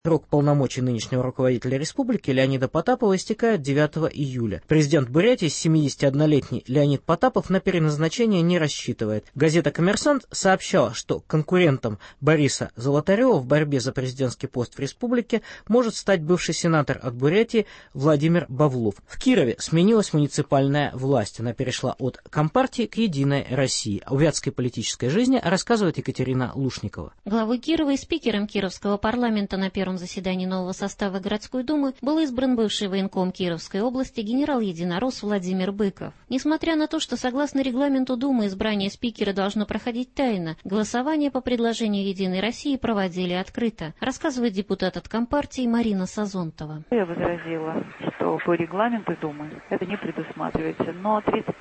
Срок полномочий нынешнего руководителя республики Леонида Потапова истекает 9 июля. Президент Бурятии, 71-летний Леонид Потапов, на переназначение не рассчитывает. Газета «Коммерсант» сообщала, что конкурентом Бориса Золотарева в борьбе за президентский пост в республике может стать бывший сенатор от Бурятии Владимир Бавлов. В Кирове сменилась муниципальная власть. Она перешла от Компартии к Единой России. О вятской политической жизни рассказывает Екатерина Лушникова. Главой Кирова и спикером Кировского парламента на первом заседании нового состава городской думы был избран бывший военком Кировской области генерал-единорос Владимир Быков. Несмотря на то, что согласно регламенту Думы избрание спикера должно проходить тайно, голосование по предложению «Единой России» проводили открыто, рассказывает депутат от Компартии Марина Сазонтова. Я возразила, что по регламенту Думы это не предусматривается, но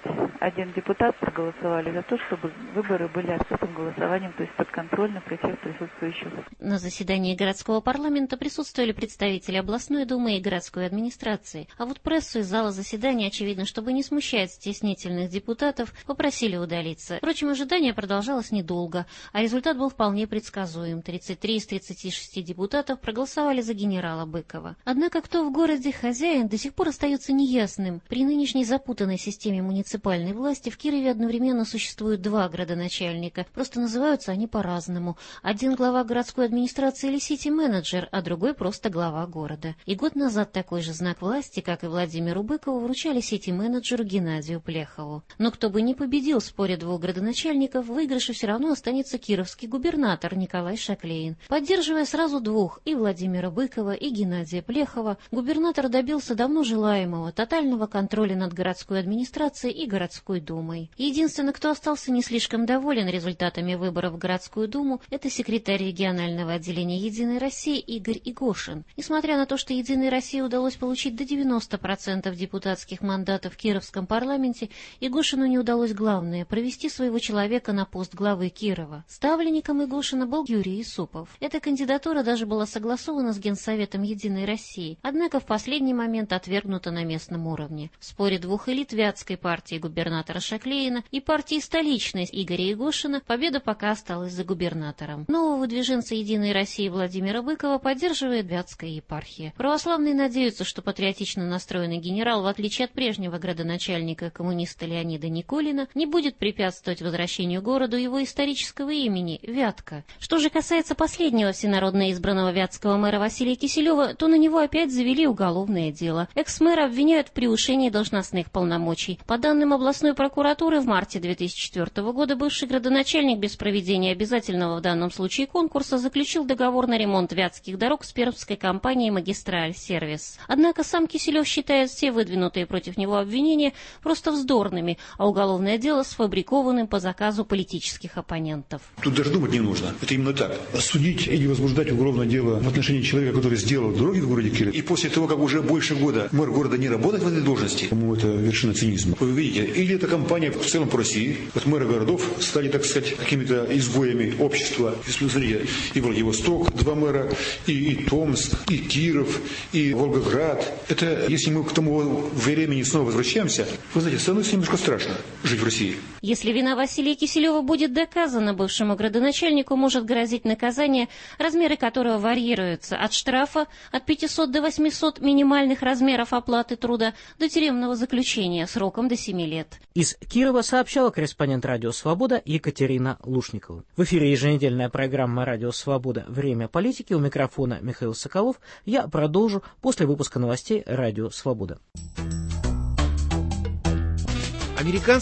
31 депутат проголосовали за то, чтобы выборы были открытым голосованием, то есть подконтрольно при всех присутствующих. На заседании городского парламента присутствовали представители областной думы и городской администрации, а вот прессу из зала заседания, очевидно, чтобы не смущать стеснительных депутатов, попросили удалиться. Впрочем, ожидание продолжалось недолго, а результат был вполне предсказуем. 33 из 36 депутатов проголосовали за генерала Быкова. Однако кто в городе хозяин, до сих пор остается неясным. При нынешней запутанной системе муниципальной власти в Кирове одновременно существуют два градоначальника, просто называются они по-разному. Один глава городской администрации или сити-менеджер, а другой просто глава города. И год назад такой же знак власти, как и Владимиру Быкову, вручали сити-менеджеру Геннадию Плехову. Но кто бы ни победил в споре двух градоначальников, в выигрыше все равно останется кировский губернатор Николай Шаклейн. Поддерживая сразу двух, и Владимира Быкова, и Геннадия Плехова, губернатор добился давно желаемого тотального контроля над городской администрацией и городской думой. Единственный, кто остался не слишком доволен результатами выборов в городскую думу, это секретарь регионального отделения «Единой России» Игорь Игошин. Несмотря на то, что «Единой России» удалось получить до 90% депутатских мандатов в Кировском парламенте, Игошину не удалось главное – провести своего человека на пост главы Кирова. Ставленником Игошина был Юрий Исупов. Эта кандидатура даже была согласована с Генсоветом «Единой России», однако в последний момент отвергнута на местном уровне. В споре двух элит вятской партии губернатора Шаклейна и партии столичной Игоря Игошина победа пока осталась за губернатором. Нового выдвиженца «Единой России» Владимира Быкова поддерживает вятская епархия. Православные надеются, что патриотично настроенный генерал, в отличие от прежнего градоначальника коммуниста Леонида Никулина, не будет препятствовать возвращению городу его исторического имени – Вятка. Что же касается последнего всенародно избранного вятского мэра Василия Киселева, то на него опять завели уголовное дело. Экс-мэра обвиняют в превышении должностных полномочий. По данным областной прокуратуры, в марте 2004 года бывший градоначальник без проведения обязательного в данном случае конкурса заключил договор на ремонт вятских дорог с пермской компанией «Магистраль Сервис». Однако сам Киселев считает все выдвинутые против него обвинения просто вздорными, а уголовное дело сфабрикованным по заказу политических оппонентов. Тут даже думать не нужно. Это именно так. Судить или возбуждать уголовное дело в отношении человека, который сделал дороги в городе Кирове, и после того, как уже больше года мэр города не работает в этой должности, по-моему, это вершина цинизма. Вы видите, или эта компания в целом по России, вот мэры городов стали, так сказать, какими-то изгоями общества. Если вы смотрите, и Владивосток, два мэра, и Томск, и Киров, и Волгоград. Это, если мы к тому времени снова возвращаемся, вы знаете, становится немножко страшно жить в России. Если вина Василия Киселева будет доказана, бывшему градоначальнику может грозить наказание, размеры которого варьируются от штрафа от 500 до 800 минимальных размеров оплаты труда до тюремного заключения сроком до 7 лет. Из Кирова сообщала корреспондент «Радио Свобода» Екатерина Лушникова. В эфире еженедельная программа «Радио Свобода. Время политики». У микрофона Михаил Соколов. Я продолжу после выпуска новостей «Радио Свобода».